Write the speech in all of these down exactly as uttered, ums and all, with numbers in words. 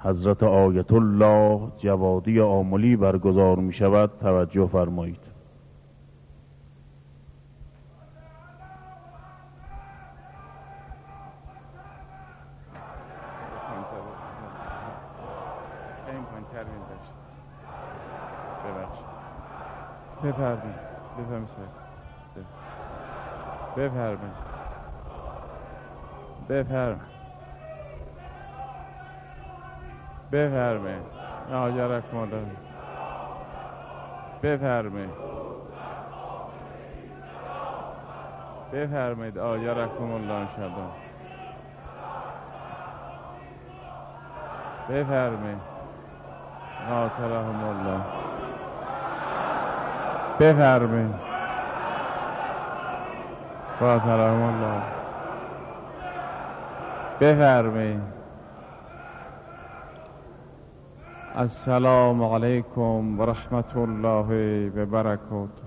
حضرت آیت الله جوادی آملی برگزار می شود توجه فرمایید. بفرمایید بفرمایید بفرمایید بفرمایید آجرکم الله بفرمایید بفرمایید آجرکم الله انشاءالله بفرمایید قاتلهم الله بفرمایید قاتلهم الله بفرمایید. السلام علیکم و رحمت الله و برکاته.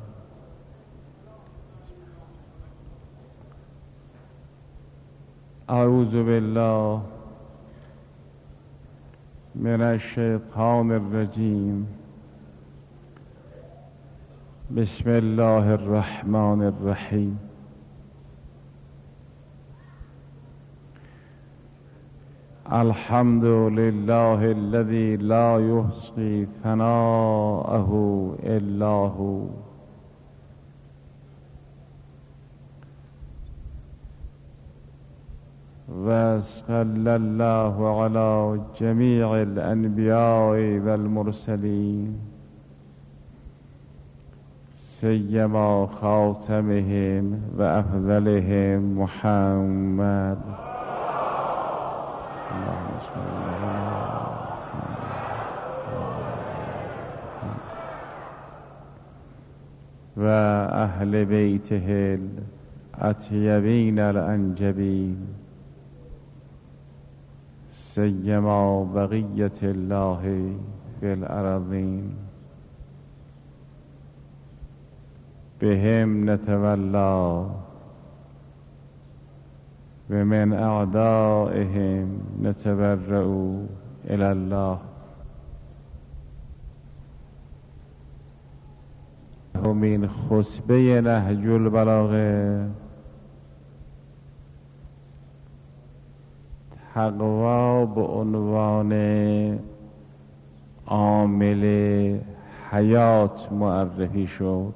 اعوذ بالله من الشیطان الرجیم. بسم الله الرحمن الرحیم. الحمد لله الذي لا يحصي ثناءه إلا هو. وصلى الله على جميع الأنبياء والمرسلين سيما خاتمهم وأفضلهم محمد. و اهل بیته الاطیبین الانجبین سیما بقیت الله فی الارضین بهم نتولا و من اعدائهم نتبرأ الی الله. همین خطبه نهج البلاغه تقوا به عنوان عامل حیات معرفی شد.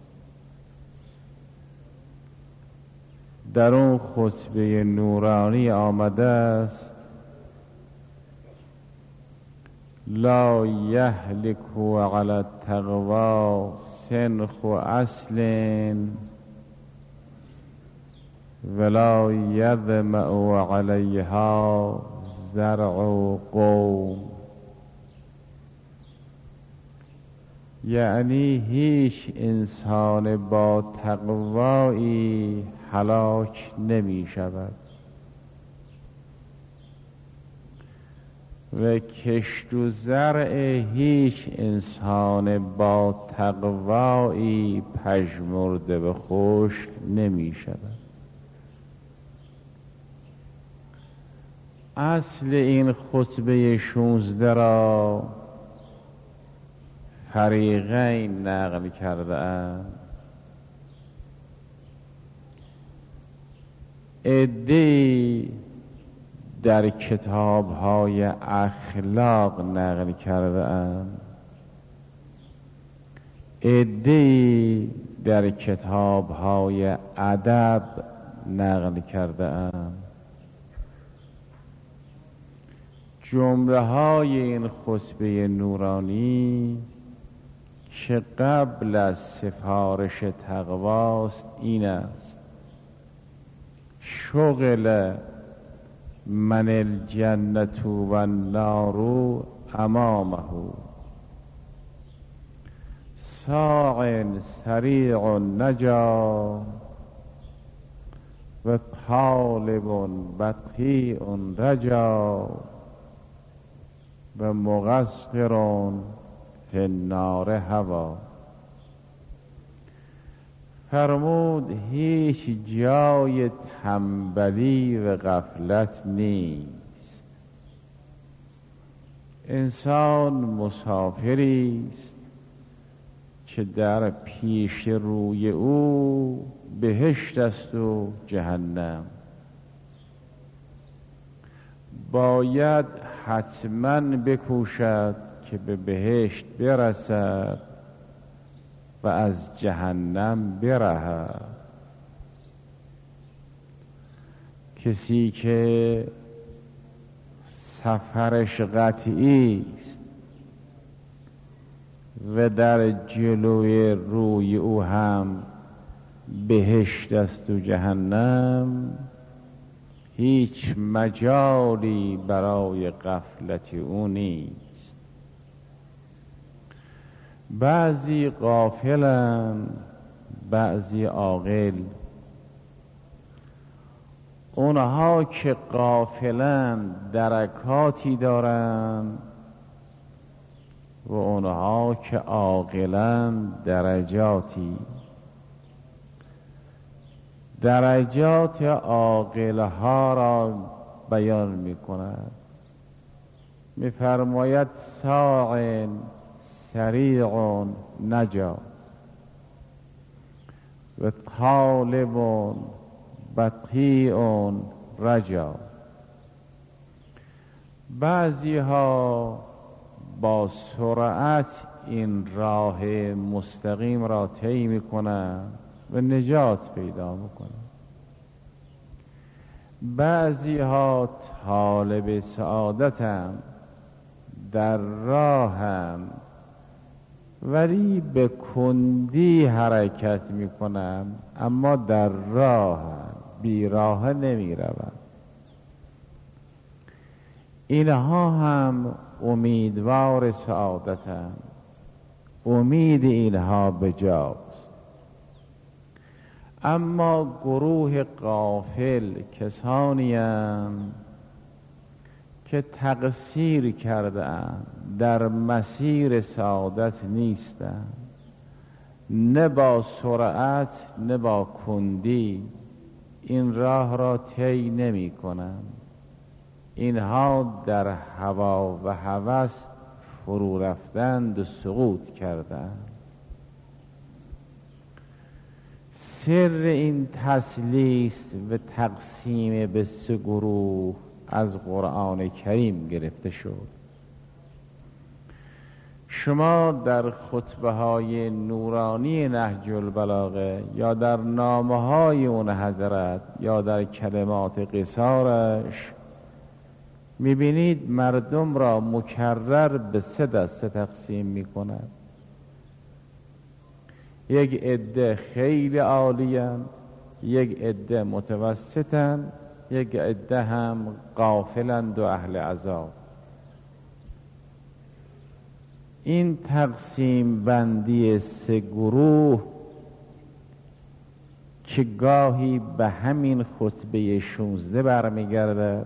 در اون خطبه نورانی آمده است لا یهلک علی التقوا سنخ اصل ولا یظمأ علیها زرع قوم. یعنی هیچ انسان با تقوایی هلاک نمی شود و کشت و زرع هیچ انسان با تقوایی پژمرده و خشک نمی شود. اصل این خطبه شونزده را فریقین نقل کرده اند. عده‌ای در کتاب‌های اخلاق نقل کرده اند، عده‌ای در کتاب‌های ادب نقل کرده اند. جمله های این خطبه نورانی که قبل از سفارش تقواست این است: شغل من الجنة و النار امامه ساع سریع نجا و طالب بطیء رجا و مغسقر فی النار هوا. فرمود هیچ جای تنبلی و غفلت نیست. انسان مسافری است که در پیش روی او بهشت است و جهنم. باید حتما بکوشد که به بهشت برسد و از جهنم برهد. کسی که سفرش قطعی است و در جلوی روی او هم بهشت است و جهنم، هیچ مجالی برای غفلت او نیست. بعضی غافلند، بعضی عاقل. اونها که غافلند درکاتی دارند و اونها که عاقلند درجاتی. درجات عاقلها را بیان می کند. می فرماید ساع سریع نجا و طالب بطیء رجا. بعضی ها با سرعت این راه مستقیم را طی می کنند و نجات پیدا میکنه. بعضی ها طالب سعادتم در راهم ولی به کندی حرکت میکنم، اما در راهم، بی راه نمی روم. اینها هم امیدوار سعادتم، امید اینها بجاست. اما گروه غافل کسانی اند که تقصیر کرده اند، در مسیر سعادت نیستند، نه با سرعت نه با کندی این راه را طی نمی کنند. اینها در هوا و هوس فرو رفتند و سقوط کردند. سر این تسلیس و تقسیم به سه گروه از قرآن کریم گرفته شد. شما در خطبه های نورانی نهج البلاغه یا در نامه های اون حضرت یا در کلمات قصارش میبینید مردم را مکرر به سه دسته تقسیم میکند. یک عده خیلی عالی‌اند، یک عده متوسطند، یک عده هم غافلند و اهل عذاب. این تقسیم بندی سه گروه که گاهی به همین خطبه شانزده برمیگرده،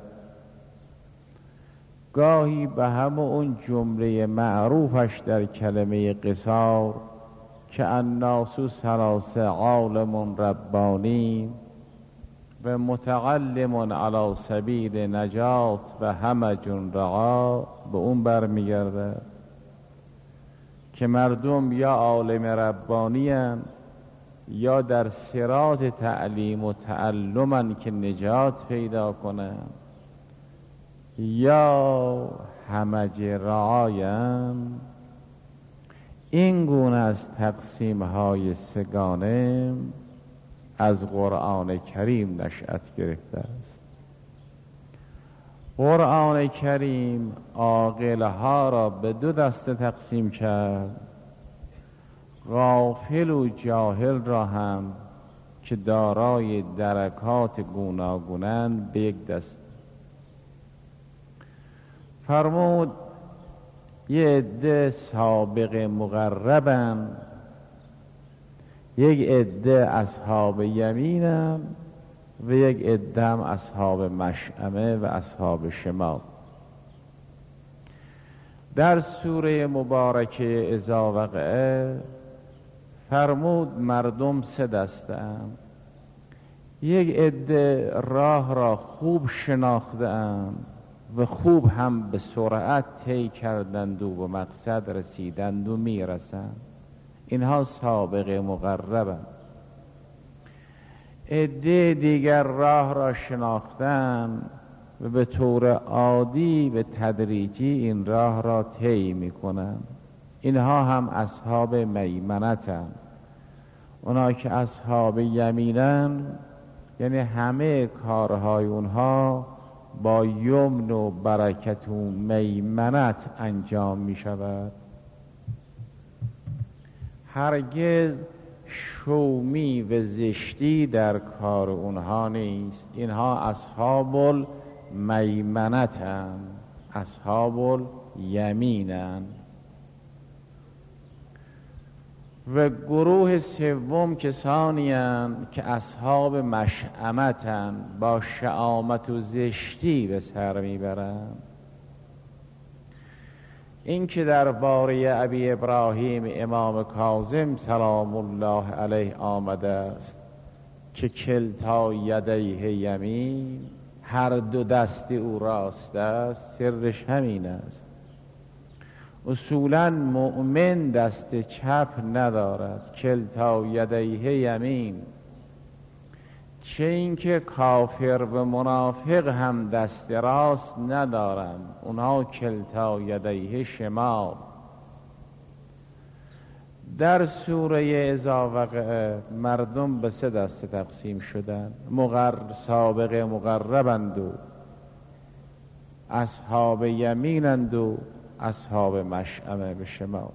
گاهی به همون اون جمله معروفش در کلمه قصار که الناس ثلاثه عالم ربانی و متعلم علی سبیل نجات و همج رعا، به اون برمیگرده که مردم یا عالم ربانی هستند یا در صراط تعلیم و تعلمن که نجات پیدا کنند، یا همج رعایند. این گونه از تقسیم های سگانه از قرآن کریم نشأت گرفته است. قرآن کریم عاقلها را به دو دسته تقسیم کرد، غافل و جاهل را هم که دارای درکات گوناگونند به یک دست. فرمود یه عده سابق مقربند، یک عده اصحاب یمینند و یک عده هم اصحاب مشأمه و اصحاب شمال. در سوره مبارکه اذا وقعه فرمود مردم سه دسته اند. یک عده راه را خوب شناخته اند و خوب هم به سرعت طی کردند و به مقصد رسیدند و میرسند. اینها سابقه مقربند. عده دیگر راه را شناختند و به طور عادی و تدریجی این راه را طی میکنند. اینها هم اصحاب میمنتند. اونا که اصحاب یمینند یعنی همه کارهای اونها با یمن و برکت و میمنت انجام می شود. هرگز شومی و زشتی در کار اونها نیست. اینها اصحاب المیمنتند، اصحاب الیمینند. و گروه سوم کسانی اند که اصحاب مشأمتند، با شآمت و زشتی به سر میبرند. این که درباره ابی ابراهیم امام کاظم سلام الله علیه آمده است که کلتا یدیه یمین، هر دو دست او راست است، سرش همین است. اصولا مؤمن دست چپ ندارد، کلتا یدیه یمین. چه اینکه کافر و منافق هم دست راست ندارند، اونها کلتا یدیه شمال. در سوره اذا وقع مردم به سه دسته تقسیم شدند، مقر سابقه مقربند و اصحاب یمینند و اصحاب مشأمه به شمال.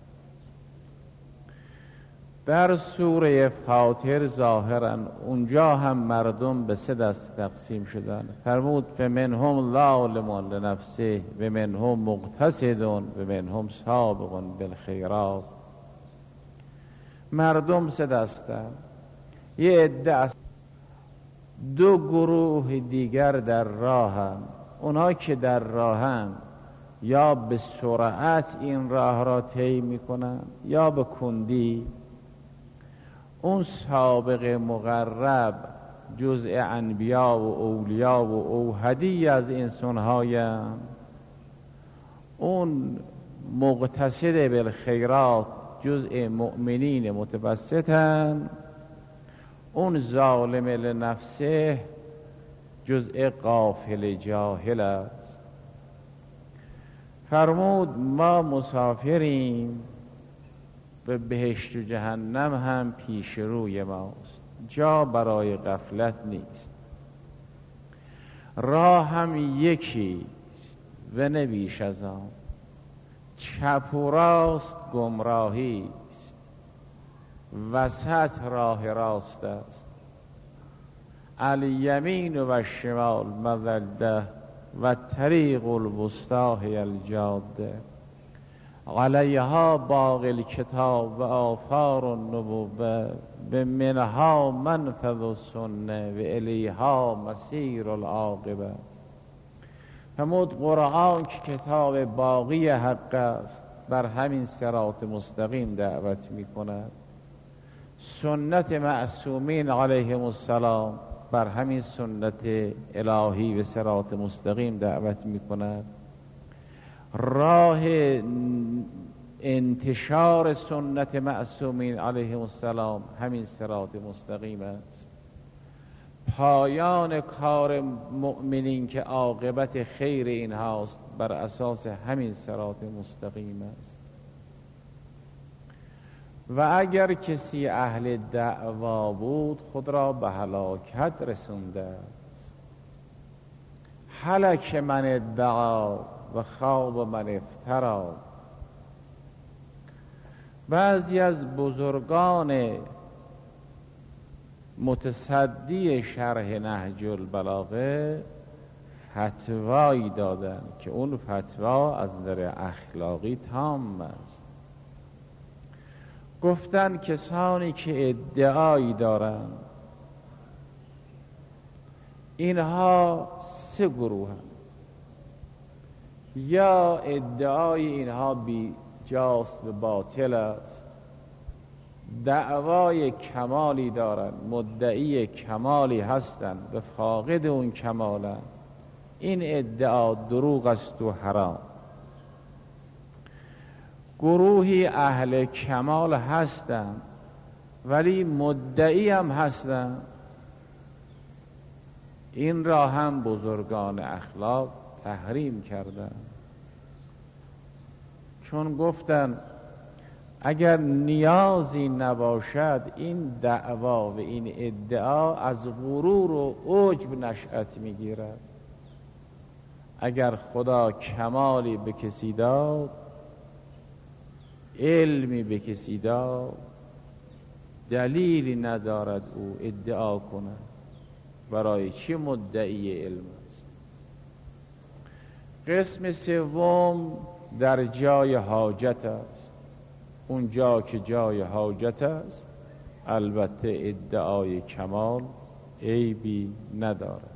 در سوره فاطر ظاهرا اونجا هم مردم به سه دست تقسیم شدند. فرمود فمنهم ظالم لنفسه و منهم مقتصد و منهم سابق بالخیرات. مردم سه دستند. یه عده دو گروه دیگر در راهند. اونها که در راهند یا به سرعت این راه را طی میکنند یا به کندی. اون سابق مقرب جزء انبیا و اولیا و اوحدی از انسانهایند. اون مقتصد بالخیرات جزء مؤمنین متوسطند. اون ظالم لنفسه جزء غافل جاهل است. فرمود ما مسافریم و بهشت و جهنم هم پیش روی ماست، جا برای غفلت نیست. راه هم یکی و نه بیش از آن. چپ و راست گمراهی است، وسط راه راست است. الیمین و الشمال مودة و طریق الوسطی هی الجاده علیها باقی الکتاب و آثار النبوة به منها منفذ السنه و الیها مسیر العاقبه. فرمود قرآن که کتاب باقی حق است، بر همین صراط مستقیم دعوت می کند. سنت معصومین علیهم السلام بر همین سنت الهی و صراط مستقیم دعوت می کند. راه انتشار سنت معصومین علیهم السلام همین صراط مستقیم است. پایان کار مؤمنین که عاقبت خیر اینهاست بر اساس همین صراط مستقیم است. و اگر کسی اهل دعوا بود خود را به هلاکت رسونده است. هلک من ادعا و خواب من افترا. بعضی از بزرگان متصدی شرح نهج البلاغه فتوایی دادند که اون فتوا از نظر اخلاقی تام است. گفتن کسانی که ادعایی دارند اینها سه گروه هم. یا ادعای اینها بی جاست و باطل است، دعوای کمالی دارند، مدعی کمالی هستند و فاقد اون کمالند. این ادعا دروغ است و حرام. گروهی اهل کمال هستند ولی مدعی هم هستند. این را هم بزرگان اخلاق تحریم کردند، چون گفتند اگر نیازی نباشد این دعوا و این ادعا از غرور و عجب نشأت میگیرد. اگر خدا کمالی به کسی داد، علمی به کسی داد، دلیلی ندارد او ادعا کند. برای چی مدعی علم است؟ قسم سوم در جای حاجت است. اون جا که جای حاجت است البته ادعای کمال عیبی ندارد.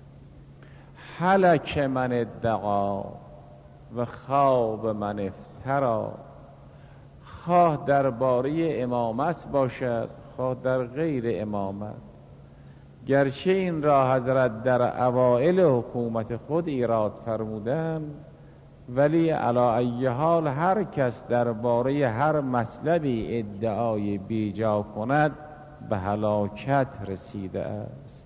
هلک من ادعا و خواب من افترا، خواه درباره امامت باشد خواه در غیر امامت. گرچه این را حضرت در اوائل حکومت خود ایراد فرمودن، ولی علی ای حال هر کس درباره هر مطلبی ادعای بیجا کند به هلاکت رسیده است.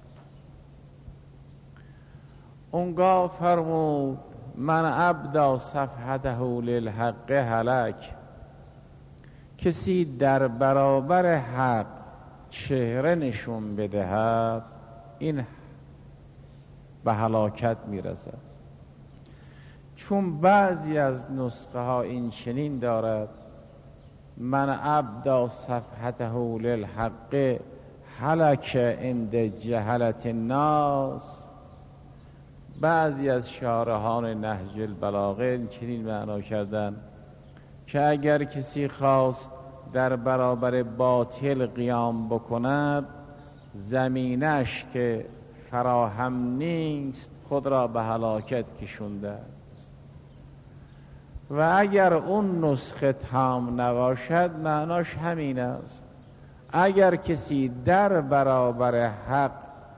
اونگاه فرمود من ابدا صفحته للحق هلک، کسی در برابر حق چهره نشون بدهد این به هلاکت میرسد. چون بعضی از نسخه ها این چنین دارد من ابدا صفحته للحق هلک عند جهلت الناس، بعضی از شارحان نهج البلاغه چنین معنا کردن که اگر کسی خواست در برابر باطل قیام بکند زمینش که فراهم نیست خود را به هلاکت کشونده است. و اگر اون نسخه تام نباشد معناش همین است. اگر کسی در برابر حق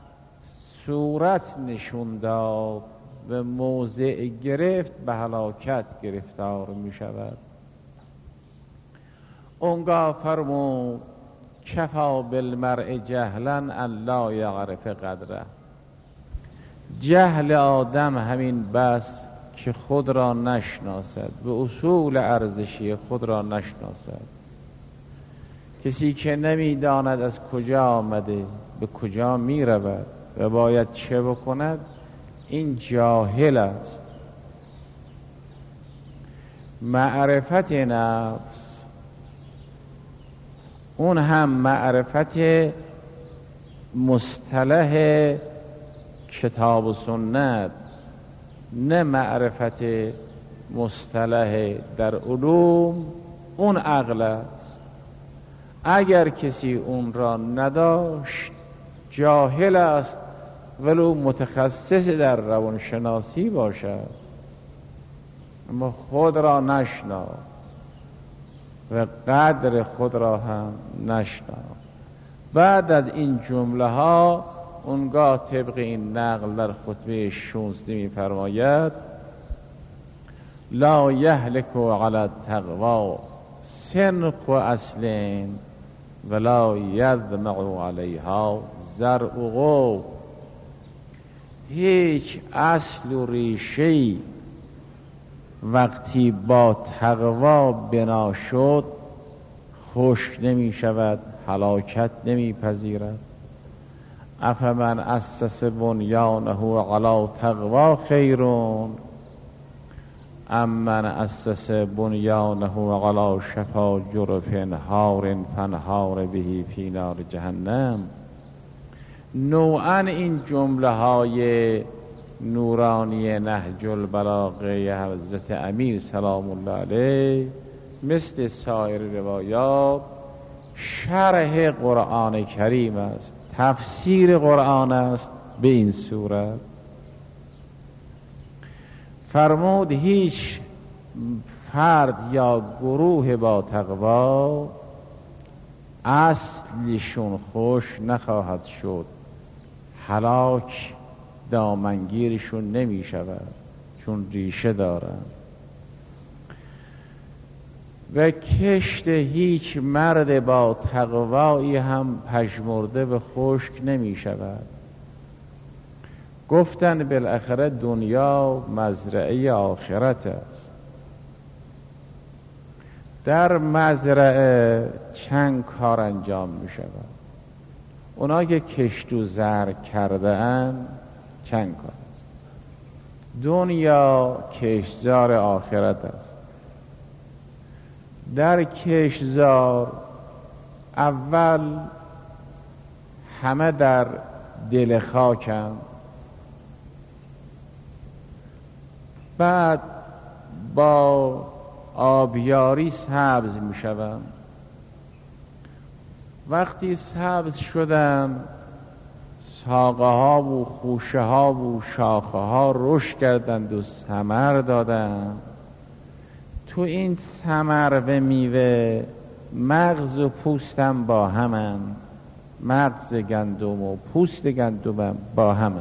صورت نشون داد و موضع گرفت به هلاکت گرفتار می شود. اونگاه فرمود کفا بالمرء جهلا ان لا یعرف قدره، جهل آدم همین بس که خود را نشناسد، به اصول ارزشی خود را نشناسد. کسی که نمیداند از کجا آمده به کجا می رود و باید چه بکند این جاهل است. معرفت نفس اون هم معرفت مصطلح کتاب و سنت، نه معرفت مصطلح در علوم، اون عقل است. اگر کسی اون را نداشت جاهل است ولو متخصص در روانشناسی باشد، اما خود را نشنا و قدر خود را هم نشنا. بعد از این جمله ها اونگاه طبق این نقل در خطبه شانزده می فرماید لا یهلک علی التقوی سنق اصل ولا یظمع علیها زرع قوم، هیچ اصل و ریشه‌ای وقتی با تقوا بنا شد خشک نمی شود، هلاکت نمی پذیرد. افمن اسس بنیانه علی تقوا خیرون ام من اسس بنیانه علی شفا جرف هار فانهار به فی نار جهنم. نوعاً این جمله های نورانی نهج البلاغه حضرت امیر سلام الله علیه مثل سایر روایات شرح قرآن کریم است، تفسیر قرآن است به این صورت. فرمود هیچ فرد یا گروه با تقوا اصلشون خوش نخواهد شد، هلاک دامنگیرشون نمی شود، چون ریشه دارن. و کشت هیچ مرد با تقوایی هم پژمرده به خشک نمی شود. گفتن بالاخره دنیا مزرعه آخرت است. در مزرعه چند کار انجام می شود. اونا که کشت و زرع کرده اند چند کار است. دنیا کشتزار آخرت است. در کشتزار اول همه در دل خاکند، بعد با آبیاری سبز می شوند. وقتی سبز شدن ساقه ها و خوشه ها و شاخه ها رشد کردند و ثمر دادند. تو این ثمر و میوه مغز و پوستم با همند، مغز گندم و پوست گندم با همند،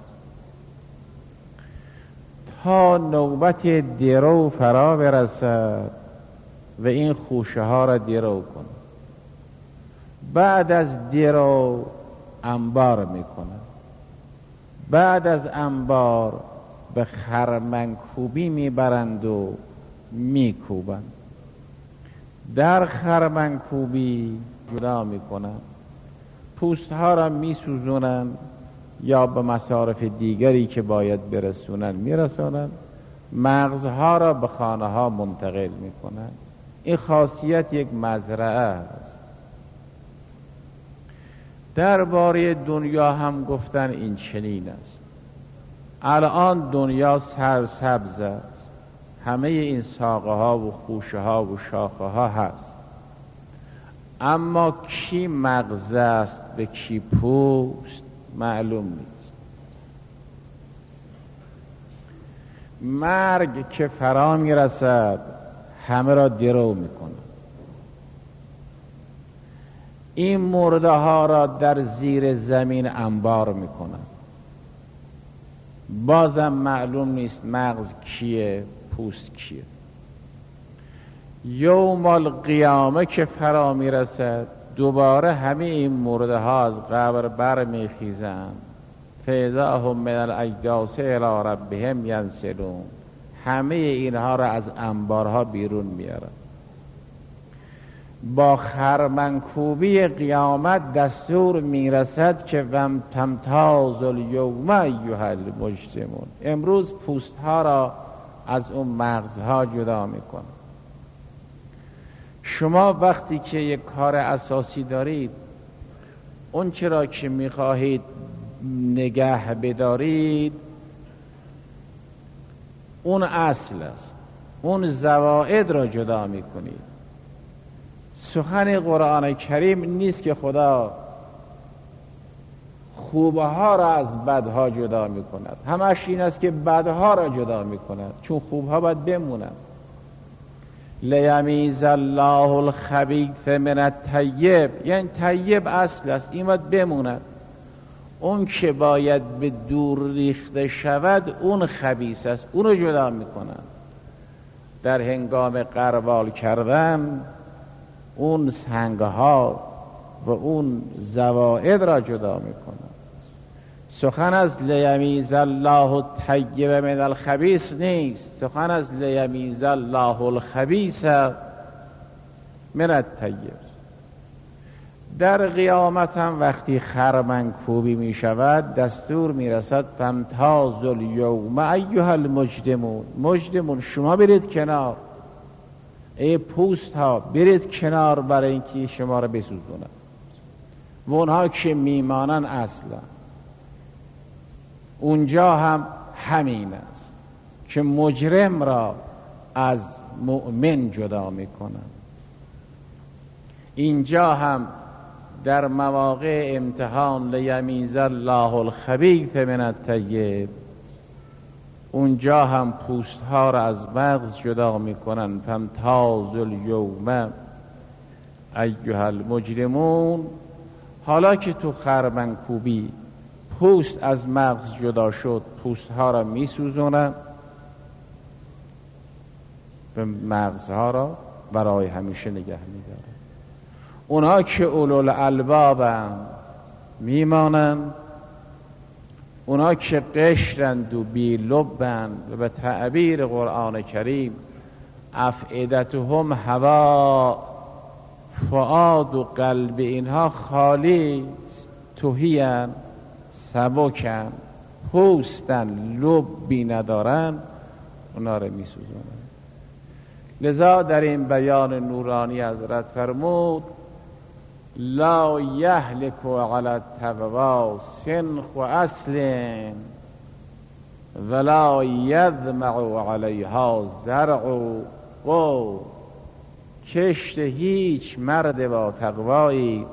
تا نوبت درو فرا برسد و این خوشه ها را درو کن. بعد از درو انبار میکنه. بعد از انبار به خرمنکوبی میبرند و میکوبند. در خرمنکوبی جدا میکنند، پوست ها را میسوزونند یا به مصارف دیگری که باید برسونند میرسونند. مغزها را به خانه ها منتقل میکنند. این خاصیت یک مزرعه است. درباره دنیا هم گفتن این چنین است. الان دنیا سرسبز است، همه این ساقه ها و خوشه ها و شاخه ها هست، اما کی مغز است به کی پوست معلوم نیست. مرگ که فرا می رسد همه را درو می کند. این مرده ها را در زیر زمین انبار می کند. بازم معلوم نیست مغز کیه پوست کیه. یوم القیامه که فرا می رسد دوباره همه این مرده ها از قبر بر می خیزند. فاذا هم من الاجداث الی ربهم ینسلون. همه اینها را از انبارها بیرون میارن. با خرمنکوبی قیامت دستور میرسد که وم تمتاز الیوم ایها المجرمون. امروز پوست ها را از اون مغزها جدا میکن. شما وقتی که یک کار اساسی دارید، اون چرا که میخواهید نگه بدارید اون اصل است، اون زوائد را جدا میکنید. سخن قرآن کریم نیست که خدا خوبه ها را از بدها جدا میکند، همش این است که بدها را جدا میکند، چون خوبها باید بمونند. لیمیز الله الخبیث من الطیب، یعنی طیب اصل است، این باید بموند. اون که باید به دور ریخته شود اون خبیث است، اون رو جدا میکنند. در هنگام غربال کردن اون سنگها و اون زوائد را جدا میکنند. سخن از لیمیز الله الطیب من الخبیث نیست، سخن از لیمیز الله الخبیث من الطیب. در قیامت هم وقتی خرمنکوبی می شود دستور می رسد فامتاز الیوم ایها المجرمون. مجرمون شما برید کنار، ای پوست ها برید کنار برای اینکه شما را بسوزونند. و اونها که میمانن اصلا اونجا هم همین است که مجرم را از مؤمن جدا میکنند. اینجا هم در مواقع امتحان لیمیز الله الخبیث من الطیب، اونجا هم پوست ها را از مغز جدا میکنند. فامتاز الیوم ایها المجرمون. حالا که تو خرمنکوبی پوست از مغز جدا شد، پوست ها را می سوزونن، به مغزها را برای همیشه نگه می دارن. اونها که اولوالالبابند میمانند، اونها که قشرند و بیلبند و به تعبیر قرآن کریم افئدتهم هوا، فؤاد و قلب اینها خالی تهیان، سبکن، پوستن، لبی ندارن، اونا رو میسوزونن. لذا در این بیان نورانی حضرت فرمود لا یهلک علی التقوی سنخ و اصل ولا یظمع علیها زرع و کشت هیچ مرد با تقوایی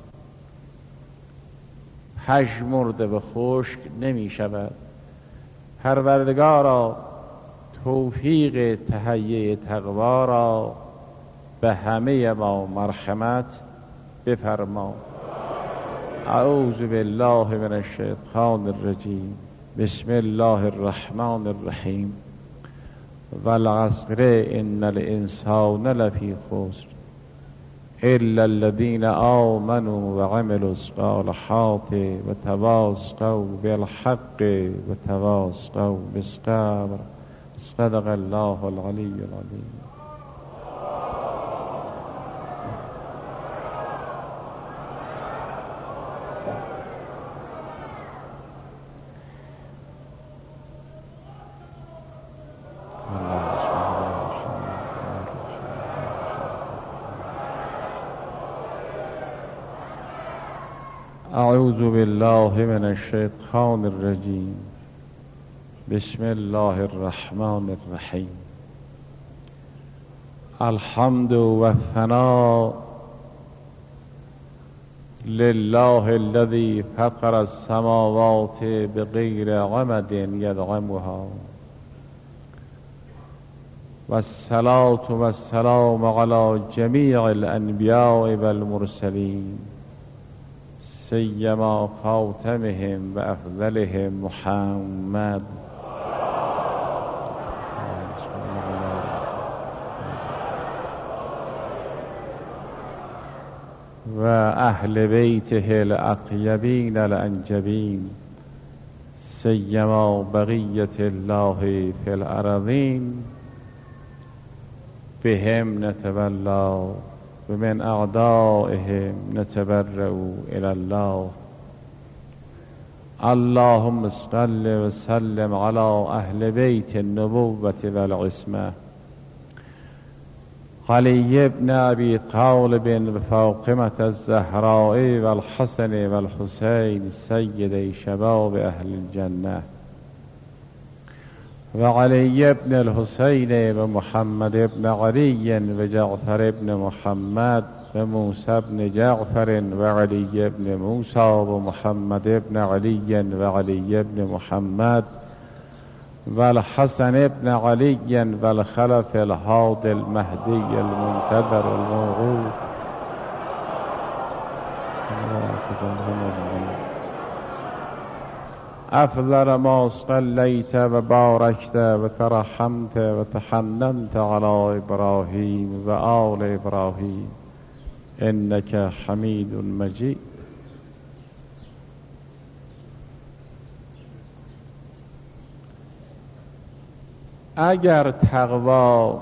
پژمرده به خشک نمی شود. پروردگارا توفیق تهیه تقوا را به همه ما مرحمت بفرما. اعوذ بالله من الشیطان الرجیم. بسم الله الرحمن الرحیم. والعصر ان الانسان لفی خسر الا الذين آمنوا وعملوا الصالحات وتواصوا بالحق وتواصوا بالصبر. صدق الله العلی العظیم. اعوذ بالله من الشیطان الرجیم. بسم الله الرحمن الرحیم. الحمد و الثناء لله الذي فقر السماوات بغیر عمد یدعمها والصلاة والسلام على جميع الانبیاء والمرسلین سیما خاتمهم و افضلهم محمد و اهل بیته الاطیبین الانجبین سیما بقیت الله فی الارضین بهم نتولا و من اعدائهم نتبرأ الی الله. اللهم صل و سلم علی اهل بیت النبوة والعصمة علی ابن ابی طالب و فاطمة الزهراء والحسن والحسین سیدی شباب اهل الجنة و علی ابن الحسین و محمد ابن علی و جعفر ابن محمد و موسی ابن جعفر و علی ابن موسی و محمد ابن علی و علی ابن محمد و الحسن ابن علی و الخلف الهادي المهدی المنتظر الموعود. افضل ما صلیت و بارکت و ترحمت و تحننت علی ابراهیم و آل ابراهیم انک حمید مجید. اگر تقوا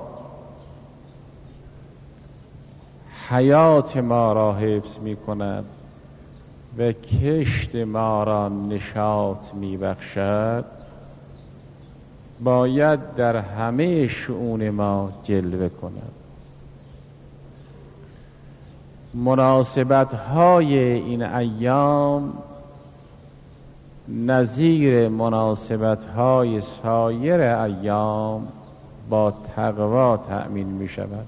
حیات ما را حفظ می کند و کشت ما را نشاط می بخشد، باید در همه شؤون ما جلوه کند. مناسبت های این ایام نظیر مناسبت های سایر ایام با تقوا تأمین می شود.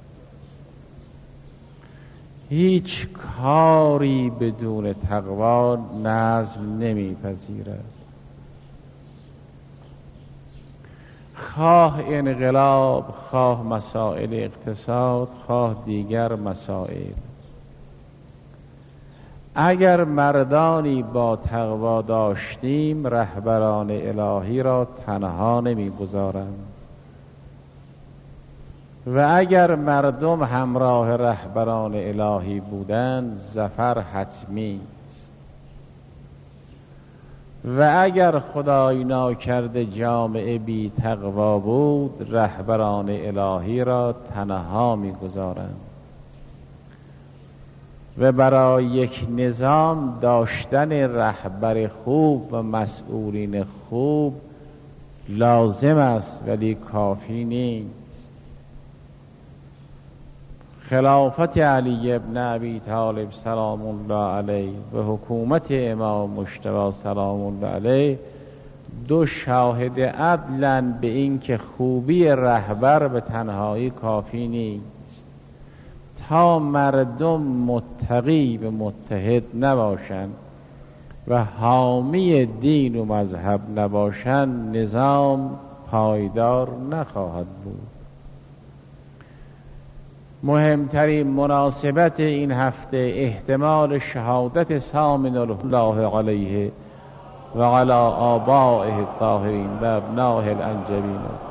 هیچ کاری بدون تقوا نظم نمی پذیرد. خواه انقلاب، خواه مسائل اقتصاد، خواه دیگر مسائل، اگر مردانی با تقوا داشتیم رهبران الهی را تنها نمیگذارند و اگر مردم همراه رهبران الهی بودند ظفر حتمی است و اگر خدای ناکرده جامعه بی تقوا بود رهبران الهی را تنها میگذارند و برای یک نظام داشتن رهبر خوب و مسئولین خوب لازم است ولی کافی نیست. خلافت علی ابن ابی طالب سلام الله علیه و حکومت امام مجتبی سلام الله علیه دو شاهد عدلن به این که خوبی رهبر به تنهایی کافی نیست. تا مردم متقی و متحد نباشند و حامی دین و مذهب نباشند نظام پایدار نخواهد بود. مهمترین مناسبت این هفته احتمال شهادت سامن الله علیه و علی آبائه الطاهرین و ابنائه الانجبین است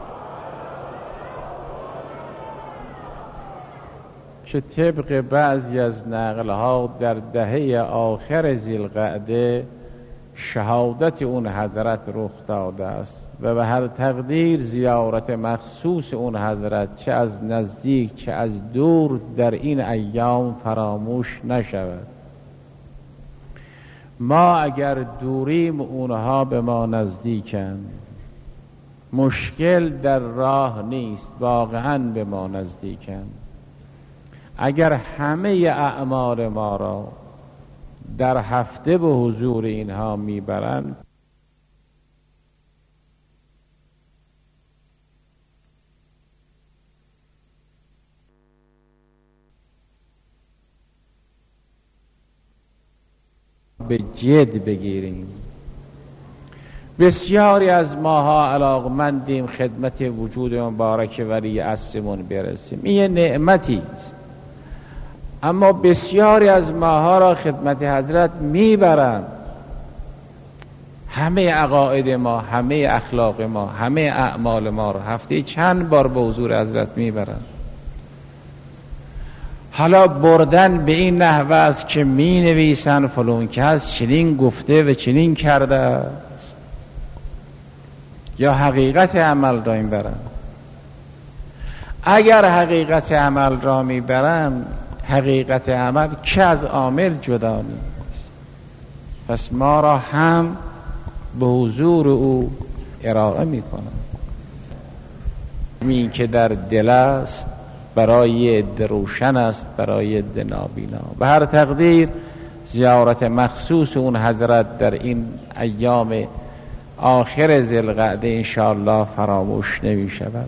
که طبق بعضی از نقلها در دهه آخر ذی‌القعده شهادت اون حضرت رخ داده است و به هر تقدیر زیارت مخصوص اون حضرت چه از نزدیک چه از دور در این ایام فراموش نشود. ما اگر دوریم اونها به ما نزدیکند. مشکل در راه نیست، واقعا به ما نزدیکند. اگر همه اعمال ما را در هفته به حضور اینها میبرند به جد بگیریم. بسیاری از ماها علاقمندیم خدمت وجود مبارک ولی عصرمون برسیم. این یه نعمتی است، اما بسیاری از ماها را خدمت حضرت میبرند. همه عقاید ما، همه اخلاق ما، همه اعمال ما را هفته چند بار به حضور حضرت میبرند. حالا بردن به این نحوه است که می نویسن فلان کس چنین گفته و چنین کرده است، یا حقیقت عمل را میبرند. اگر حقیقت عمل را میبرند، حقیقت عمل که از عامل جدا نیست. پس ما را هم به حضور او ارائه میکنند. این که در دل است برای عده روشن است، برای عده نابینا. به هر تقدیر زیارت مخصوص اون حضرت در این ایام آخر ذی‌القعده انشاءالله فراموش نمی شود.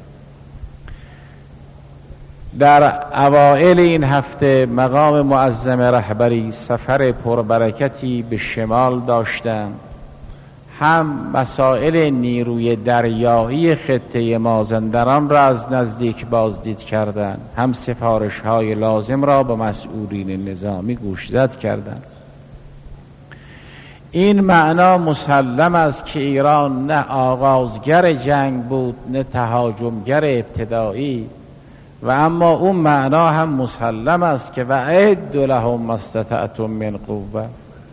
در اوائل این هفته مقام معظم رهبری سفر پربرکتی به شمال داشتند. هم مسائل نیروی دریایی خطه مازندران را از نزدیک بازدید کردند، هم سفارش های لازم را به مسئولین نظامی گوشزد کردند. این معنا مسلم است که ایران نه آغازگر جنگ بود نه تهاجمگر ابتدایی، و اما اون معنا هم مسلم است که وَأَعِدُّوا لَهُم مَّا اسْتَطَعْتُم مِّن قُوَّةٍ.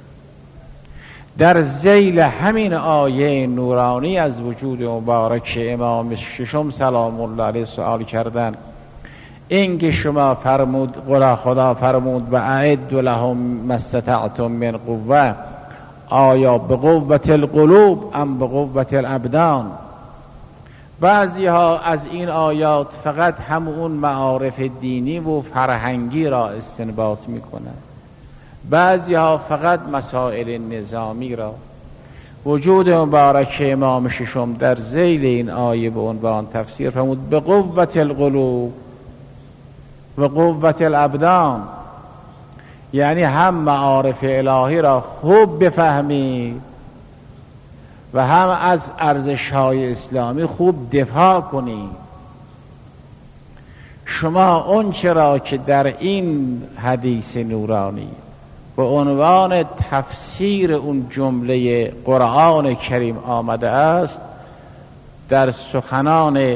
در ذیل همین آیه نورانی از وجود مبارک امام ششم سلام الله علیه سوال کردند. این که شما فرمود قل خدا فرمود وَأَعِدُّوا لَهُم مَّا اسْتَطَعْتُم مِّن قُوَّةٍ، آیا به قوت القلوب ام به قوت الابدان؟ بعضی ها از این آیات فقط همون معارف دینی و فرهنگی را استنباط می کنند، بعضی ها فقط مسائل نظامی را. وجود مبارک امام ششم در ذیل این آیه به عنوان تفسیر فرمود به قوت القلوب و قوت الابدان، یعنی هم معارف الهی را خوب بفهمید و هم از ارزش‌های اسلامی خوب دفاع کنید. شما اون چرا که در این حدیث نورانی به عنوان تفسیر اون جمله قرآن کریم آمده است در سخنان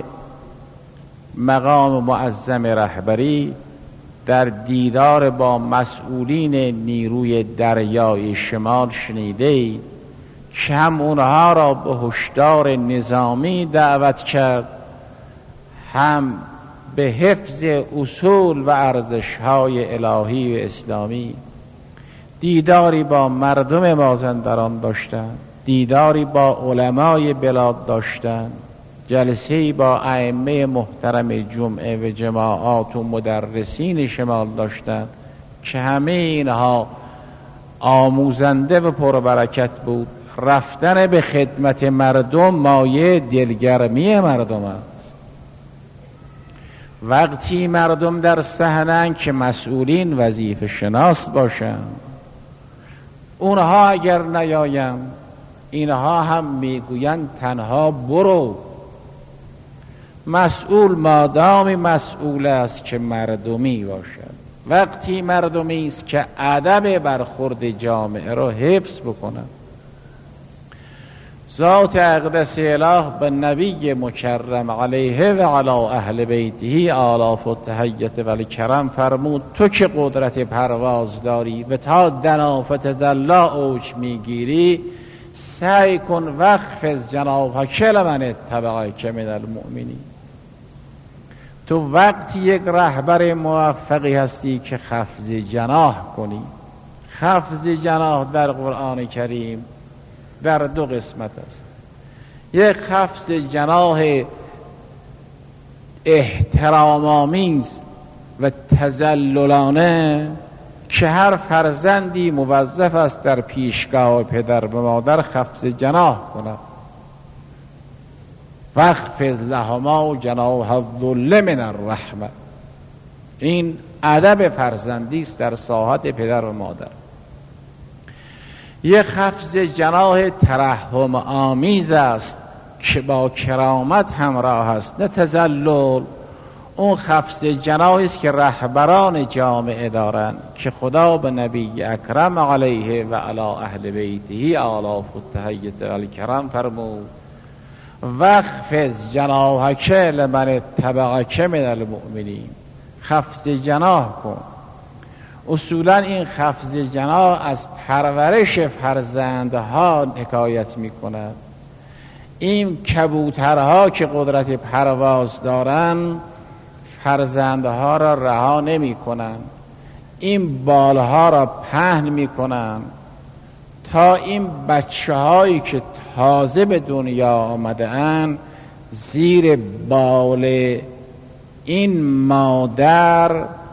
مقام معظم رهبری در دیدار با مسئولین نیروی دریای شمال شنیده که هم اونها را به هشدار نظامی دعوت کرد، هم به حفظ اصول و ارزش‌های الهی و اسلامی. دیداری با مردم مازندران داشتند، دیداری با علمای بلاد داشتند، جلسه‌ای با ائمه محترم جمعه و جماعات و مدرسین شمال داشتند که همه اینها آموزنده و پربرکت بود. رفتن به خدمت مردم مایه دلگرمی مردم است. وقتی مردم در صحنه‌اند که مسئولین وظیفه شناس باشند، اونها اگر نیایند اینها هم میگویند تنها برو. مسئول مادامی مسئول است که مردمی باشد، وقتی مردمی است که ادب برخورد جامعه را حفظ بکند. ذات اقدس اله به نبی مکرم علیه و علی اهل بیته آلاف و تحیت و الکرم فرمود تو که قدرت پرواز داری و تا دنافت دلا اوج میگیری، سعی کن وقف جناحک لمن اتبعک من المؤمنین. تو وقتی یک رهبر موفقی هستی که خفض جناح کنی. خفض جناح در قرآن کریم در دو قسمت است. یک خفض جناح احترام‌آمیز و تذللانه که هر فرزندی موظف است در پیشگاه پدر و مادر خفض جناح کند. واخفض لهما جناح الذل من الرحمه. این ادب فرزندی است در ساحت پدر و مادر. یک خفض جناح ترحم آمیز است که با کرامت همراه است، نه تذلل. اون خفض جناحی است که رهبران جامعه دارند که خدا به نبی اکرم علیه و علی اهل بیته آلاف التحیت و الکرم فرمود واخفض جناحک لمن اتبعک من المؤمنین. خفض جناح کن. اصولا این خفض جناح از پرورش فرزندها حکایت می کند. این کبوترها که قدرت پرواز دارند فرزندها را رها نمی کنند، این بالها را پهن می کنند تا این بچه هایی که تازه به دنیا آمده اند زیر بال این مادر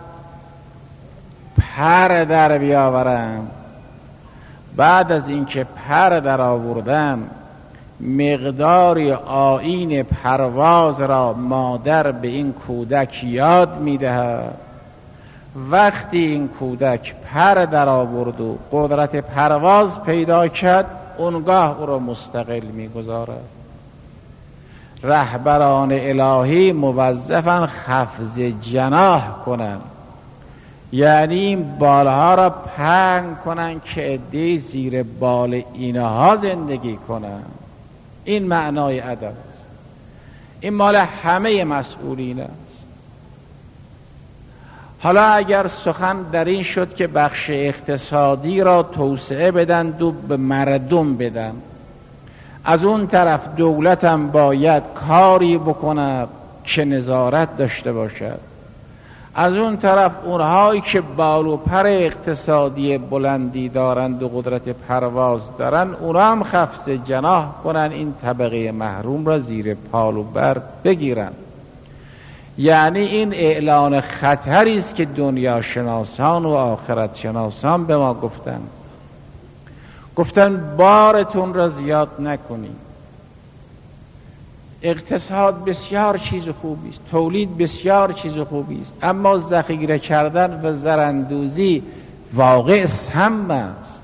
پر در بیاورند. بعد از اینکه پر در آوردن مقداری آیین پرواز را مادر به این کودک یاد می‌دهد. وقتی این کودک پر در آورد و قدرت پرواز پیدا کرد اونگاه او را مستقل می‌گذارد. رهبران الهی موظفن خفض جناح کنند، یعنی این بالها را پهن کنند که عده‌ای زیر بال اینها زندگی کنند. این معنای ادب است. این مال همه مسئولین است. حالا اگر سخن در این شد که بخش اقتصادی را توسعه بدن و به مردم بدن، از اون طرف دولت هم باید کاری بکند که نظارت داشته باشد. از اون طرف اونهایی که بال و پر اقتصادی بلندی دارند و قدرت پرواز دارند اونا هم خفض جناح کنن، این طبقه محروم را زیر پال و بر بگیرن. یعنی این اعلان خطری است که دنیا شناسان و آخرت شناسان به ما گفتن. گفتن بارتون را زیاد نکنید. اقتصاد بسیار چیز خوبی است، تولید بسیار چیز خوبی است، اما ذخیره کردن و زراندوزی واقع سم است.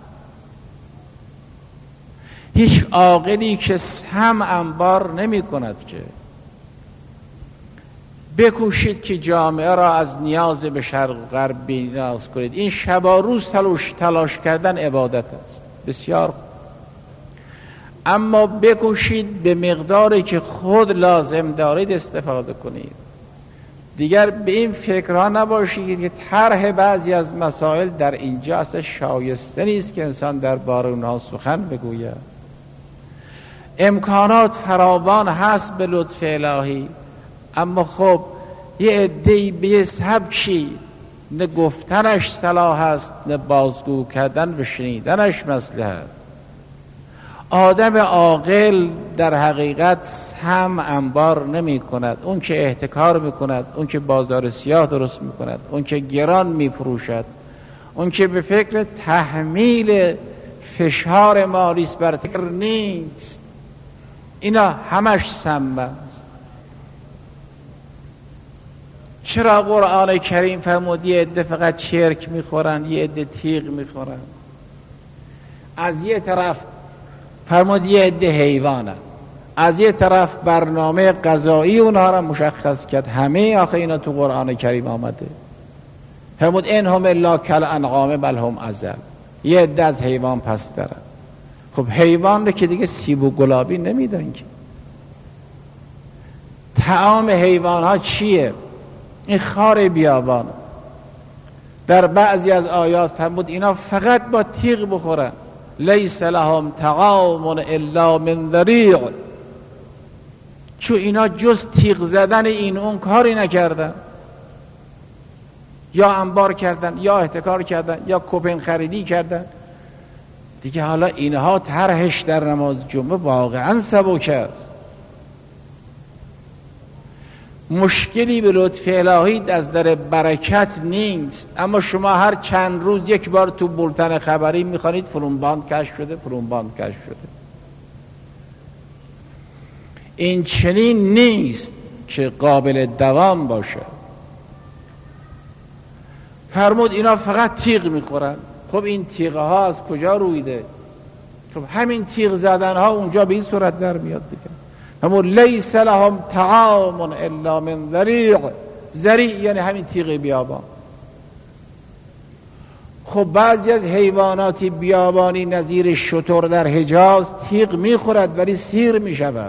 هیچ عاقلی که سم انبار نمی کند که بکوشید که جامعه را از نیاز به شرق و غرب بی‌نیاز کنید. این شب و روز تلاش, تلاش کردن عبادت است. بسیار خوب. اما بکوشید به مقداری که خود لازم دارید استفاده کنید. دیگر به این فکرها نباشید که طرح بعضی از مسائل در اینجا اصلا شایسته نیست که انسان درباره اونها سخن بگوید. امکانات فراوان هست به لطف الهی، اما خب یه عده‌ای به یه سبکی نه گفتنش صلاح است نه بازگو کردن و شنیدنش مصلحت. آدم عاقل در حقیقت هم انبار نمی کند. اون که احتکار می کند، اون که بازار سیاه درست می کند، اون که گران می فروشد، اون که به فکر تحمیل فشار مالی است بر فکر نیست، اینا همش سم است. چرا قرآن کریم فرمود یه عده فقط چرک میخورن، یه عده تیغ میخورن؟ از یه طرف فرمود یه عده حیوانن، از یه طرف برنامه غذایی اونها را مشخص کرد. همه آخه اینا تو قرآن کریم آمده. فرمود انهم الا کالانعام بل هم اضل. یه عده از حیوان پسترن. خب حیوان رو که دیگه سیب و گلابی نمیدن که. طعام حیوان ها چیه؟ این خار بیابان. در بعضی از آیات فرمود اینا فقط با تیغ بخورن. لیس لهم طعام الا من ذریع. چون اینا جز تیغ زدن این اون کاری نکردن، یا انبار کردن، یا احتکار کردن، یا کوپن خریدی کردن دیگه. حالا اینها طرحش در نماز جمعه واقعا سبک است. مشکلی به لطف الهی از در برکت نیست، اما شما هر چند روز یک بار تو بولتن خبری میخوانید فلان باند کشف شده، فلان باند کشف شده. این چنین نیست که قابل دوام باشه. فرمود اینا فقط تیغ میخورن. خب این تیغ ها از کجا رویده؟ خب همین تیغ زدن ها اونجا به این صورت در میاد دیگه. همون لیس لهم طعام الا من ذریع. ذریع یعنی همین تیغ بیابان. خب بعضی از حیوانات بیابانی نظیر شتر در حجاز تیغ میخورد ولی سیر میشود.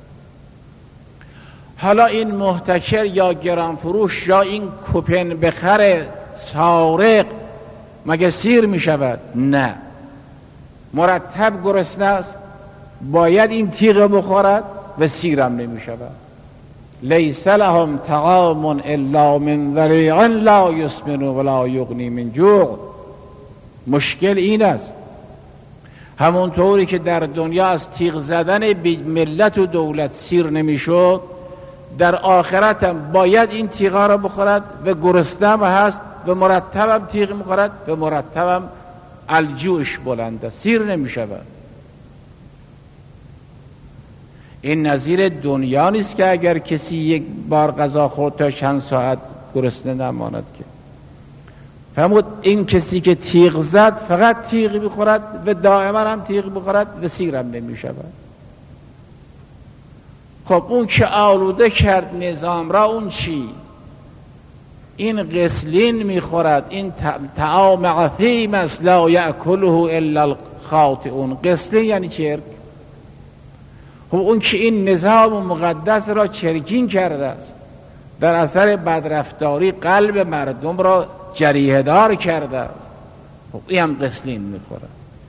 حالا این محتکر یا گرانفروش یا این کوپن بخر سارق مگه سیر میشود؟ نه، مرتب گرسنه است، باید این تیغ بخورد و سیرم نمی شود. لیس لهم طعام الا من ذریع لا یسمن ولا یغنی من جوع. مشکل این است. همونطوری که در دنیا از تیغ زدن ملت و دولت سیر نمی شد، در آخرت هم باید این تیغا را بخورد و گرسنه هست و مرتبم تیغ میخورد و مرتبم الجوش بلنده، سیر نمی شود. این نظیر دنیا نیست که اگر کسی یک بار غذا خورد تا چند ساعت گرسنه نماند که. فرمود این کسی که تیغ زد فقط تیغ میخورد و دائما هم تیغ میخورد و سیرم نمی شود. خب اون که آلوده کرد نظام را اون چی؟ این غسلین میخورد، این طعام عظیم است لا یأکله الا الخاطئون. غسلین یعنی چرک. خب اون که این نظام مقدس را چرکین کرده است، در اثر بدرفتاری قلب مردم را جریحه دار کرده است، خب این هم غسلین میخورد.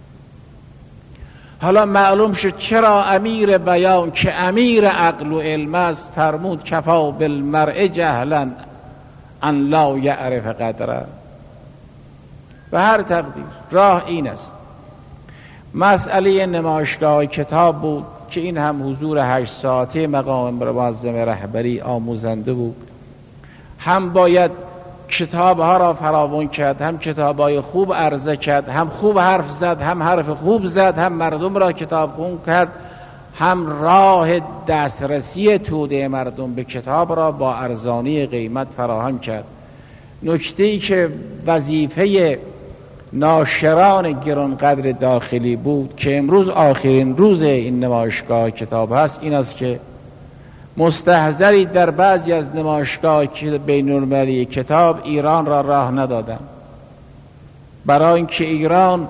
حالا معلوم شد چرا امیر بیان که امیر عقل و علم است فرمود کفا بالمرء جهلا ان لا یعرف قدره. و هر تقدیر راه این است. مسئله نمایشگاه کتاب بود که این هم حضور هشت ساعته مقام معظم رهبری آموزنده بود. هم باید کتاب ها را فراوان کرد، هم کتاب های خوب عرضه کرد، هم خوب حرف زد، هم حرف خوب زد، هم مردم را کتاب خون کرد، هم راه دسترسی توده مردم به کتاب را با ارزانی قیمت فراهم کرد. نکته‌ای که وظیفه ناشران گرانقدر داخلی بود که امروز آخرین روز این نمایشگاه کتاب هست این است که مستحضری در بعضی از نمایشگاه بین‌المللی کتاب ایران را راه ندادند، برای اینکه ایران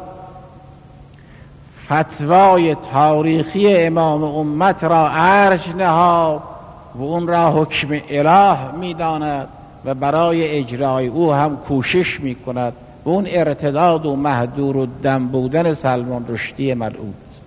فتوای تاریخی امام امت را ارج نهاد و اون را حکم اله می‌داند و برای اجرای او هم کوشش می‌کند و اون ارتداد و مهدور و دم بودن سلمان رشدی ملعون است.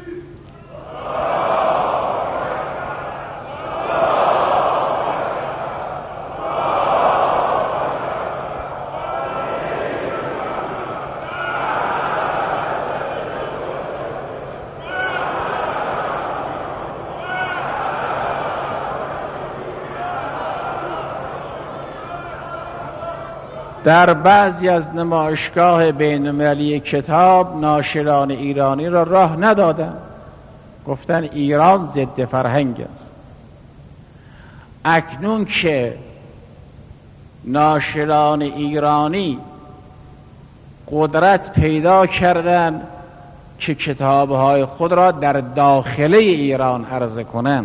در بعضی از نمایشگاه بین‌المللی کتاب ناشران ایرانی را راه ندادند، گفتن ایران ضد فرهنگ است. اکنون که ناشران ایرانی قدرت پیدا کردند که کتاب‌های خود را در داخل ایران عرضه کنند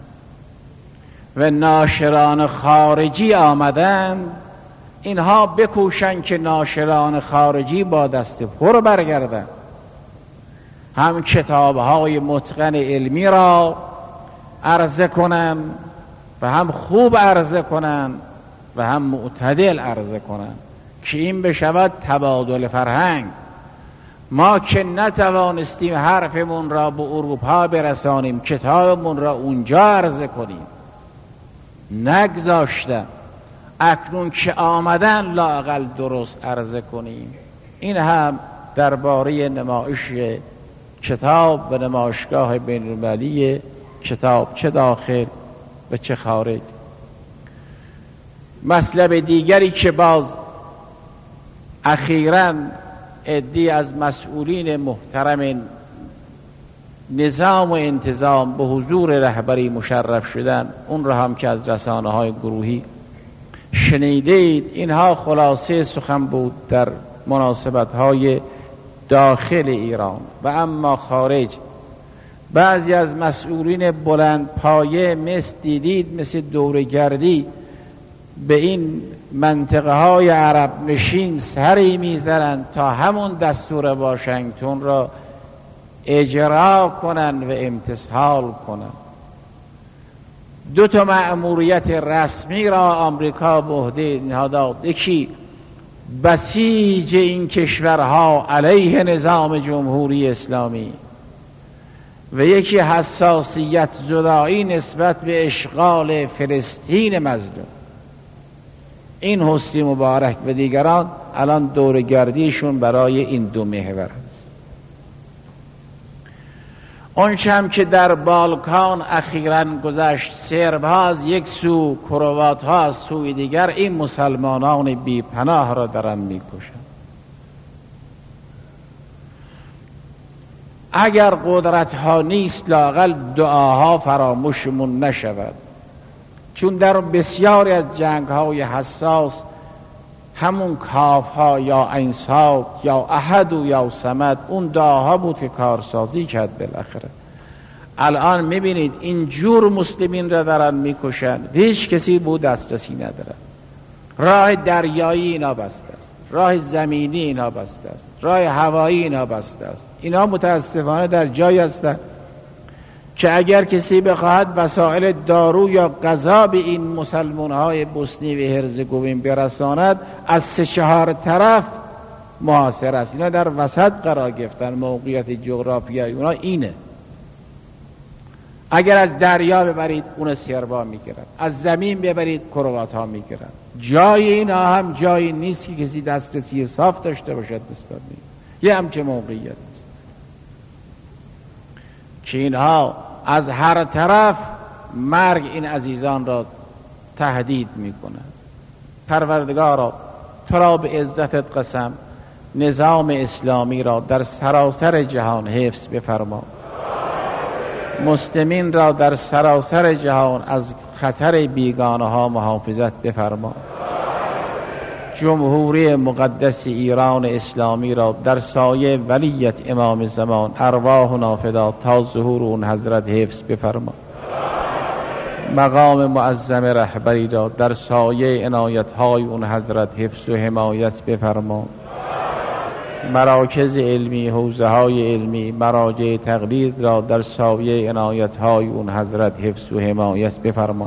و ناشران خارجی آمدند، اینها بکوشند که ناشران خارجی با دست پر برگردند، هم کتاب‌های متقن علمی را عرضه کنند و هم خوب عرضه کنند و هم معتدل عرضه کنند که این بشود تبادل فرهنگ. ما که نتوانستیم حرفمون را به اروپا برسانیم، کتابمون را اونجا عرضه کنیم، نگذاشتم. اکنون که آمدن لااقل درست عرضه کنیم. این هم درباره نمایش کتاب و نمایشگاه بین‌المللی کتاب، چه داخل و چه خارج. مطلب دیگری که باز اخیراً عده‌ای از مسئولین محترم نظام و انتظام به حضور رهبری مشرف شدن، اون را هم که از رسانه‌های گروهی شنیدید. اینها خلاصه سخن بود در مناسبت‌های داخل ایران. و اما خارج، بعضی از مسئولین بلند پایه مثل دیدید مثل دوره‌گردی به این منطقه های عرب نشین سری می‌زنند تا همون دستور واشنگتن را اجرا کنند و امتثال کنند. دو تا مأموریت رسمی را آمریکا به عهده اینها داد، یکی بسیج این کشورها علیه نظام جمهوری اسلامی و یکی حساسیت زدایی نسبت به اشغال فلسطین مظلوم. این حسنی مبارک و دیگران الان دوره‌گردیشون برای این دو محور است. آنچه هم که در بالکان اخیراً گذشت، سرب ها از یک سو، کروات ها از سوی دیگر، این مسلمانان بی پناه را دارن میکشن. اگر قدرت ها نیست لااقل دعاها فراموشمون نشود، چون در بسیاری از جنگ های حساس همون کاف ها یا انصاب یا احد و یا صمد اون دعاها بود که کارسازی کرد بالاخره. الان میبینید این جور مسلمین را دارن میکشن، هیچ کسی بود دسترسی نداره. راه دریایی اینا بسته است، راه زمینی اینا بسته است، راه هوایی اینا بسته است. اینا متاسفانه در جایی هستند که اگر کسی بخواهد وسایل دارو یا غذا به این مسلمان های بوسنی و هرزگوین برساند، از سه چهار طرف محاصره است. اینا در وسط قرار گرفتن، موقعیت جغرافیایی اونا اینه. اگر از دریا ببرید اون سربا میگیرن، از زمین ببرید کروات ها میگیرن. جای اینا هم جایی نیست که کسی دسترسی صاف داشته باشد نسبت به یه همچه موقعیت است که اینها از هر طرف مرگ این عزیزان را تهدید میکنند. پروردگارا تو را به عزتت قسم نظام اسلامی را در سراسر جهان حفظ بفرما، مسلمین را در سراسر جهان از خطر بیگانه ها محافظت بفرما، جمهوری مقدس ایران اسلامی را در سایه ولیت امام زمان ارواح نافذات تا ظهور اون حضرت حفظ بفرما، مقام معظم رهبری را در سایه عنایت‌های اون حضرت حفظ و حمایت بفرما. مراکز علمی، حوزه‌های علمی، مراجع تقلید را در سایه عنایت‌های اون حضرت حفظ و حمایت بفرما.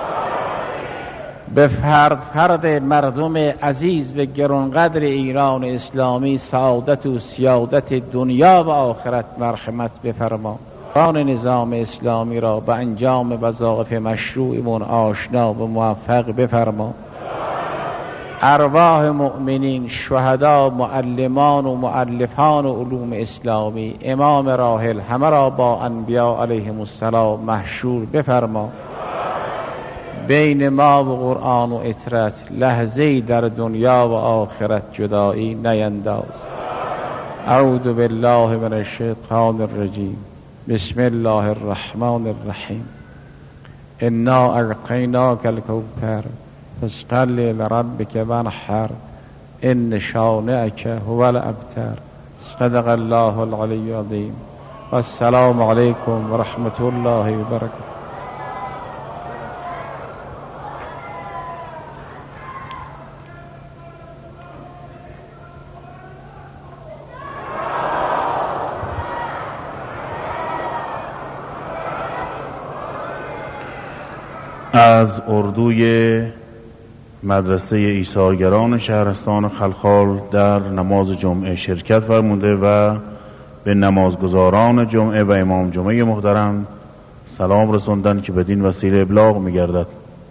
به فرد فرد مردم عزیز و گرانقدر ایران اسلامی سعادت و سیادت دنیا و آخرت مرحمت بفرما. آن نظام اسلامی را به انجام وظایف مشروعمون آشنا و موفق بفرما. ارواح مؤمنین، شهدا، معلمان و مؤلفان و علوم اسلامی، امام راحل همه را با انبیا علیهم السلام محشور بفرما. بین ما و قرآن و اطرت لحظه‌ای در دنیا و آخرت جدایی نینداز. اعوذ بالله من الشیطان الرجیم. بسم الله الرحمن الرحیم. انا اعطیناک الکوثر فاسقل لربک وانحر ان شانئک هو الابتر. صدق الله العلی العظیم. والسلام علیکم و رحمت الله و برکاته. از اردوی مدرسه ایثارگران شهرستان خلخال در نماز جمعه شرکت فرموده و به نمازگزاران جمعه و امام جمعه محترم سلام رسوندن که بدین وسیله ابلاغ می‌گردد.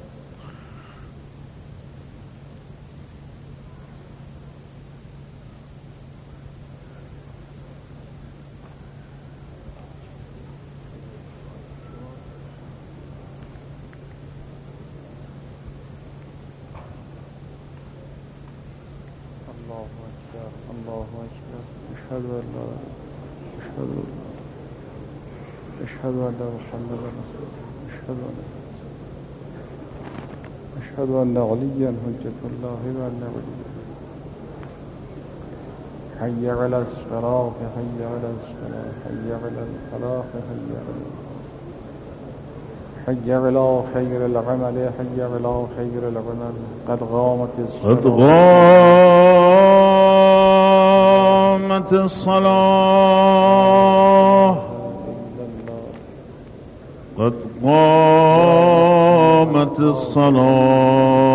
أشهد أن لا محمد رسول الله. أشهد أن عليا حجة الله وأن وليه. حي على الصلاة حي على الصلاة حي على الفلاح حي على حي على خير العمل حي على خير العمل. قد قامت الصلاة قد قامت الصلاة قد قامت الصلاة